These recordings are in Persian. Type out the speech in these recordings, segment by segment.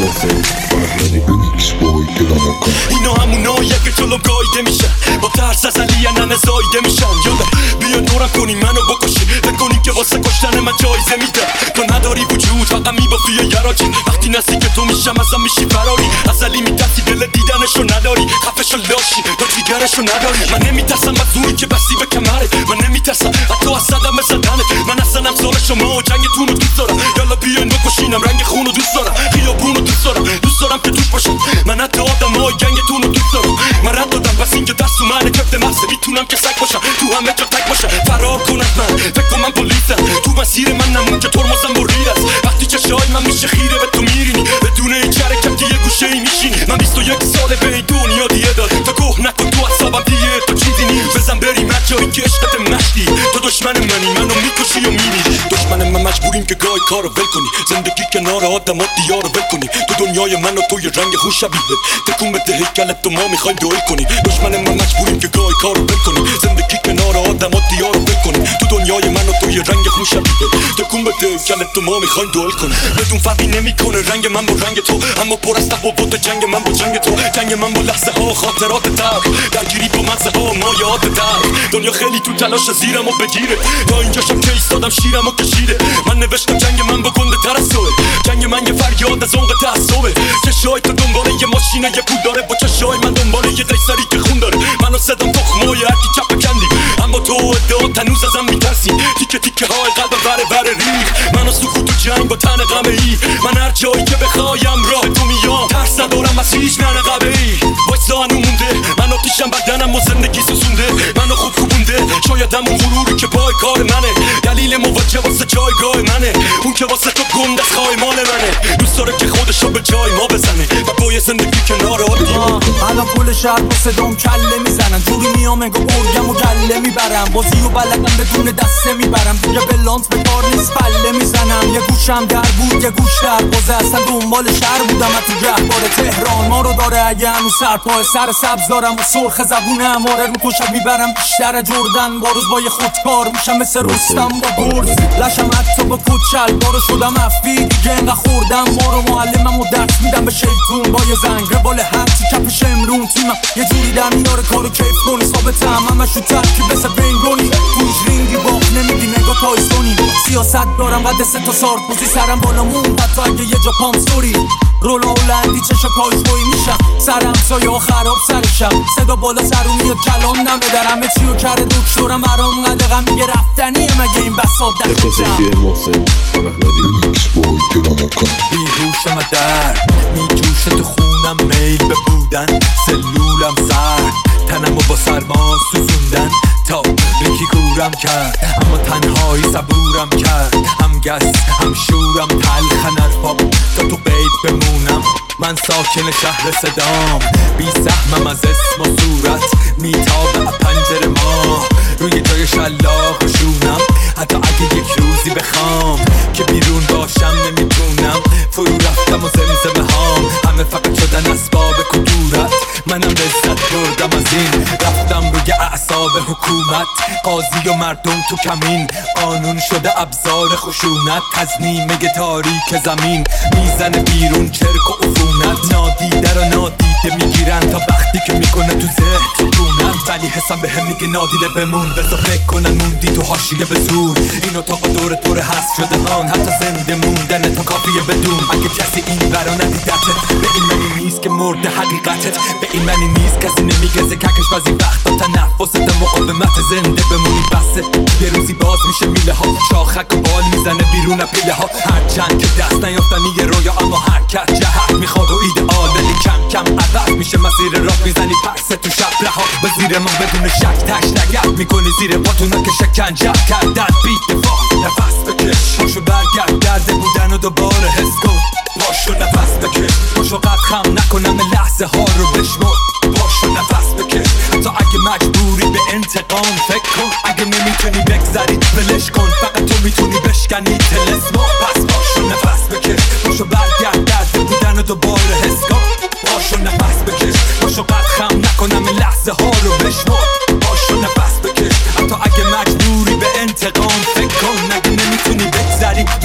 محسن فرهادی میکس بای کلامکان. اینا هموناییه که جلوم گایده میشن، با ترس از علی ننه زایده میشن. یالا بیا دورم کنی منو بکشی، فکر کنی که واسه کشتن من جایزه میدم. تو نداری وجود فقط میبافی یراجی، وقتی نزدیک تو میشم ازم میشی فراری. از علی میترسی دل دیدنشو نداری، خفشو لاشی تو جیگرشو نداری. من نمیترسم از زوری که بستی به کمره، من نمیترسم حتی از صدم زدنه. من اصلا امثال شما و جنگتون رو دوست دارم. یالا بیاین بکشینم، رنگ خونو دوست دارم، خیابونو دوست دارم، دوست دارم که توش باشم. من حتی آدمای گنگتون رو دوست دارم. من رد دادم پس اینکه دست منه کفت مغزه، میتونم که سگ باشم تو همه جا تک باشم. فرار کن از من، فکر کن من پلیسم، تو مسیر من نمون که ترمزم برید است. وقتی چشای من میشه خیره به تو میرینی، بدون هیچ حرکتی یه گوشه ای میشینی. من 21 ساله به این دنیا دیگه داد، تا گوه نکن تو اعصابم دیگه تو چیزی نیست. بزن بریم هر جایی که عشقت مشتی، تو دشمن منی منو میکشی و میمیری. دشمن من مجبوریم که گاهی کارو ول کنی، زندگی کنار آدم دیارو ول کنی. تو دنیای من و تو یه رنگ خوش شبیه، تکون بده هیکلت تو ما میخوایم دوئل کنی. دشمن من مجبوریم که گاهی کارو ول کنی، زندگی کنار آدم دیارو ول کنی. تو دنیای من و تو یه رنگ خوش شبیه، تکون بده هیکلت تو ما میخوایم دوئل کنی. بدون فرقی نمیکنه رنگ من با رنگ تو، اما پر از تفاوت جنگ من با جنگ تو. جنگ من با لحظه ها خاطرات تلخ، درگیری با مزه ها مایات تلخ. دنیا خیلی تو تلاش زیرمو بگیره، تا اینجاشم که ایستادم شیرمو کشیده. من نوشتم جنگ من با گنده تر از توه، جنگ من یه فریاد از عمق تعصبه. چشای تو دنباله یه ماشینه یه پول داره، با چشای من دنباله یه قیصری که خون داره. منو صدام تخمای هرکی چپ کندی، اما تو ادعا تنوز ازم میترسی. تیکه تیکه های قلبم بره ریخ، منو سکوت و جنگ با تن غمه ای. من هر جایی که بخوایم راه تو میام، ترس ندارم از هیچ ننقبه ای. وایسا هنو مونده من آتیشم بدنم و زندگی سوزونده منو خوب کوبونده. شاید همون غروری که پای کار منه، دلیل موجه واسه جایگاه منه. اون که واسه تو گنده از خواهی مال منه، دوست داره که خودشو به جای ما بزنه و بای زندگی کنار آدی. الان پول شهر با صدام کله میزنن، جوری میام انگار برگم و گله میبرم. بازی و بلدم بدون دسته میبرم، دیگه بلانس به کار نیست پله میزنم. یه گوشم در بود یه گوش در بازه، اصلا دنبال شهر بودم از تو جهبار تهران. ما رو داره اگه هنو سرپای سر سبز دارم و سرخ زبونم. آره رو تو شب میبرم بیشتر جردن، با روز با یه خودکار میشم مثل رستم با گرز. لشم حتی با کت شلوارو شدم افی، دیگه انقدر خوردم ما رو. معلمم و درس میدم به شیطون با یه زنگ ربال هرچی کپش امرون. تیمم یه جوری در میاره کارو کیف کنی، ثابتم همش رو ترکی بسه بینگونی. توش رینگی باق نمیدی نگاه تایستونی. سیاست دارم قد 3 تا سارکوزی، سرم بالامون حتی اگه یه جا پامستوری. رولا هلندی چشا کایزبوی میشم، سرم سایه ها خراب سرشم. صدا بالا سرو میاد کلام نمه در همه چی و کره دکترم برام قدقم میگه رفتنیه مگه این بساب دستشم. محسن فرهادی میکس بای کلامکان. بیهوشم درد میجوشه تو خونم، میل به بودن سلولم سرد. تنمو با سرما سوزوندن تا ریکی کورم کرد، اما تنهایی صبورم کرد. هم گس هم شورم تلخن حرفام تا تو قید بمونم. من ساکن شهر صدام، بی سهمم از اسم و صورت. میتابه پنجره ما روی جای شلاق و شونم. حتی اگه یک روزی بخوام که بیرون باشم نمیتونم. فرو رفتم و زمزمه هام همه فقط شدن اسباب کدورت. منم لذت بردم از این، رفتم روی اعصاب حکومت. قاضی و مردم تو کمین، قانون شده ابزار خشونت. از نیمه تاریک زمین میزنه بیرون چرک و عفونت. نادیده رو نادیده میگیرن تا وقتی که میکنه تو ذهن سکونت. ولی حسم به هم میگه نادیده بمون، بذار فکر کنن موندی تو حاشیه به زور. این اتاق دور طور هست شده هان، حتی زنده موندن تا کافیه بدون. اگه کسی این برا ندیدته، به این معنی نیست که مرد حقیقتت. به این معنی نیست کسی نمیگه زککش بعضی وقتا تنفست مقاومت. زنده بمونی بسه، یه روزی باز میشه میله ها. شاخک و بال میزنه بیرون پیله ها. هرچند که دست نیافتنی یه رویا، اما حرکت جهت میخواد و ایدئال. ولی کم کم عوض میشه مسیر راه، میزنی پرسه تو شب رها. به زیر ما بدون شک تش نگرد میکنی زیر پاتونا که شکنجه کردن. بی دفاع نفس بکش، پاشو برگرد درده بودن و دوباره حس کن. پاشو نفس بکش، پاشو قد خم نکنم لحظه ها رو بشمر. پاشو نفس بکش، حتی اگه مجبوری به انتقام فکر کن. اگه نمیتونی بگذری ولش کن، فقط تو میتونی بشکنی تلسما. پس پاشو نفس بکش، پاشو برگرد درده بودن و دوباره حس کن. پاشو نفس بکش، پاشو قد خم نکنم لحظه ها رو بشمر. پاشو نفس بکش، حتی اگه مجبوری به انتقام فکر کن. اگه نمیتونی بگذری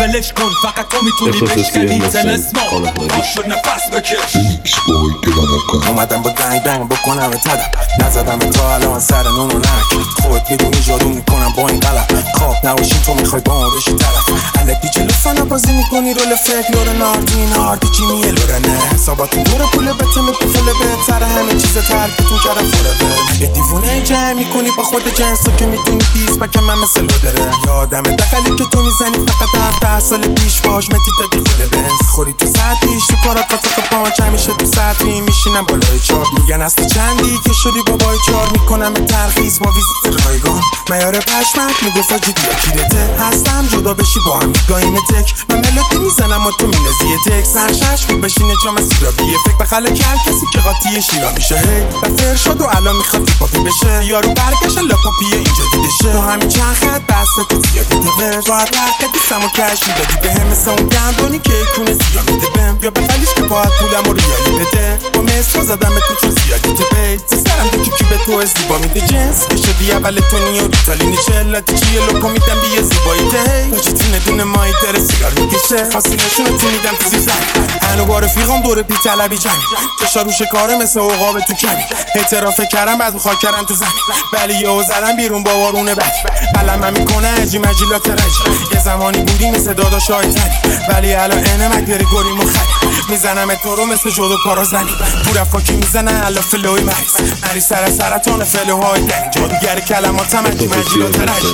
ولش کن فقط تو میتونی بشکنی تلسمان باش شد نفس بکش Phoenix boy get on the gun. اومدم با دنگ بنگ بکنم تدم نزدم تا الان سر نون و نک خود میدونی جادو میکنم با این قلب خواب نباشی تو میخوای با ما بشی طرف الکی جلو فنا بازی میکنی رول فکر لور ناردین آردی چی میه لور نه حساباتون دور پول بتمه پوفله بهتر همه چیز ترکتون کردم فوره یه دیوونه جمع میکنی با خود جنس تو که میدونی پیس بکن من مثل لودره یادم دقلی که تو میزنی فقط 10 سال پیش باش متی دادی خود بنز خوری تو ساعت پیش تو کارات کافه پانچ همیشه تو سطحی میشینم بالای چار میگن از تو چندی که شدی بابای چار میکنم ترخیص ما ویزیت رایگان میاره پشمک میگفت آجی دیا کیرته هستم جدا بشی با هم میگایم تک من ملودی میزنم و تو مینزی تک سرشش بود بشینه جام سیرابیه فکر بخله کل کسی که قاطی شیرا میشه هی و فر شد و الان میخواد پاپی بشه یارو برگشت لاپاپیه اینجا دیده شه تو همین چند خط بسته تو زیادی تبر باید حرکتی سمو کشی دادی به هم مثل اون گندونی که کونه زیاد میده بهم یا بخلیش که باید پولم رو ریالی بده با مصر زدم تو چون زیادی تو بیت سرم دو کی به تو زیبا میده جنس که شدی اول تو نیو ریتالی نیچه لاتی چیه لوکو میدم بیه زیبایی ته باجی تونه دونه مایی داره سیگار میکشه خاصی نشونه تو میدم تو زیزن هنو با رفیقم دور بی طلبی جنگ کشا روش کاره مثل عقاب تو کمی اعتراف کردم بعد میخواد کردم تو زمین ولی یهو زدم بیرون با وارونه بک قلمم میکنه عجی مجیلات رج یه زمانی بودی مثل داداشای تنی ولی الان انمک داری گوری مخری میزنم تو رو مثل جودو پارازنی تو رفاکی میزنه الا فلوی مریض سر سرطان فلوهای دنی جادوگر کلماتم عجی مجیلات رج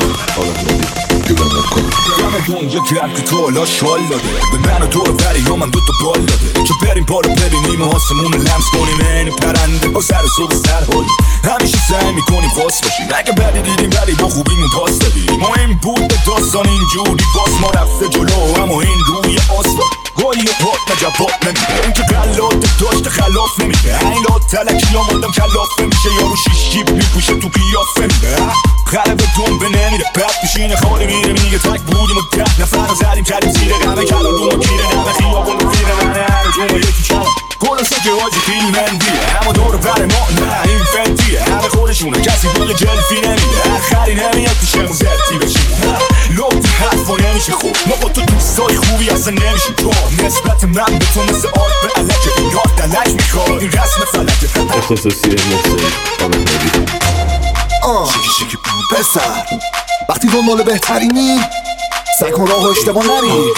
Get on the gun. دم دنیا گرم که تو حالا شال داده به من و تو بری یا من دوتا بال داده که بریم بالا ببینیم و آسمون لمس کنیم این پرنده با سر صبح سر حالی همیشه سعی میکنیم خاص باشیم اگه بدی دیدیم ولی با خوبیمون پاس دادیم مهم بود به داستان اینجوری باز ما رفته جلو اما این روی آسفالت گاهی و پاک نجبات نمیده این که غلات داشته خلاف نمیده این را تلکی آمادم کلاف نمیشه یارو شیش جیب میپوشه تو قیافه میده قلب دنبه نمیره بد میشینه خالی میره میگه تک بودیم و 10 نفر رو زدیم کردیم زیر قمه کلان رو ما گیره نمه خیابون رو زیر منه هر جمعه یکی کلم گلسا که واجی فیلمندیه اما دور بر ما نه این فندیه همه خودشونه کسی بوی جلفی نمیده آخری نمیاد پیشمون زرتی بشیم لبتی حرفا نمیشه خوب ما با تو دوستای خوبی اصلا نمیشیم تو نسبت من به تو مثل آرد به علکه این یاد دلک میخواد این رسم فلکه اختصاصی محسن خانم‌نادی شیکی شیکی پسر وقتی دنبال بهترینی سعی کن راه اشتباه نری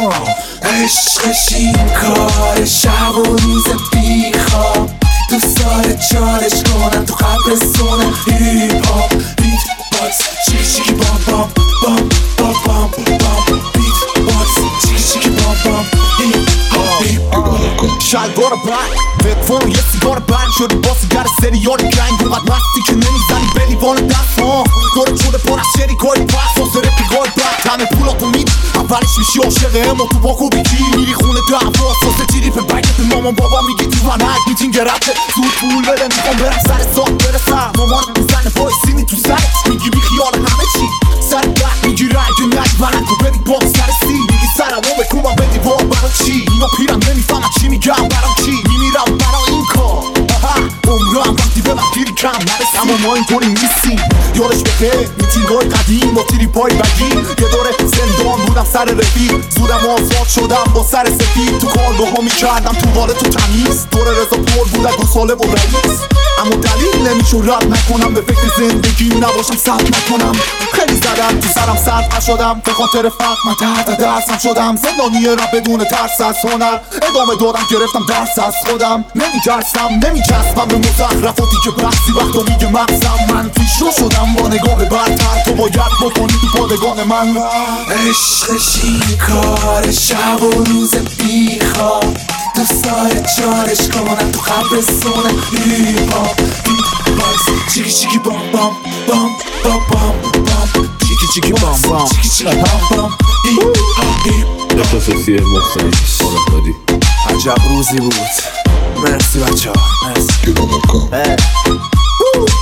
عشقش این کار شب و روز بیخواب دوست داره چالش کنم تو قبرستون هیپ هاپ بیت باکس چیکی چیکی بام بام بام بام بام بام بیت باکس چیکی چیکی بام بام هیپ هاپ هیپ شلوار برنگ فکفون یه سیگار برنگ شدی با سیگر سریال گنگ اونقدر مستی که نمیزنی به لیوان دست داره چوله پر از شریکای پس واسه رفیقای بد همه پولاتو میدی اولش میشی عاشق اما تو باکو بیکی میری خونه دعواست واسه تیری به بگت به مامان بابا میگی تو ونک میتینگ رفته زود پول بده میخوام برم سر ساعت برسم مامان میزنه وایسینی تو سرت میگی بی خیال همه چی سر گرد میگیره اگه نگی ونکو بدی با سر سی میگی سرمو بکومم بدی با برای چی اینا پیرم نمیفهمم چی میگم برام چی میمیرم برای این کار عمرم وقتی به من پیری کم نرسم اما ما اینطوری نیستیم یادش بخیر میتینگای قدیم با تیری پای بگی یه دوره زندان بودم سر رفیق زودم آزاد شدم با سر سفید تو کار با ها میکردم تو وارد تو تمیز دوره رضا پر بود گو ساله و رئیس اما دلیل نمیشه رد نکنم به فکر زندگی نباشم صد نکنم خیلی زدم تو سرم سرد نشدم به خاطر فقر من تحت درسم شدم زندانی رب بدون ترس از هنر ادامه دادم گرفتم درس از خودم نمیترسم نمیچسبم به مزخرفاتی که بحثی وقتا میگه مغزم من پیشرو شدم با نگاه برتر تو باید بکنی تو پادگان من عشقش این کار شب و روز بیخواب دوست داره چالش کنم تو قبرستون هیپ هاپ بیت باکس چیکی چیکی بام بام بام بام بام بام چیکی چیکی بام بام چیکی چیکی بام بام هیپ هاپ هیپ اختصاصی محسن خانم‌نادی عجب روزی بود مرسی بچه ها مرسی Get on the gun.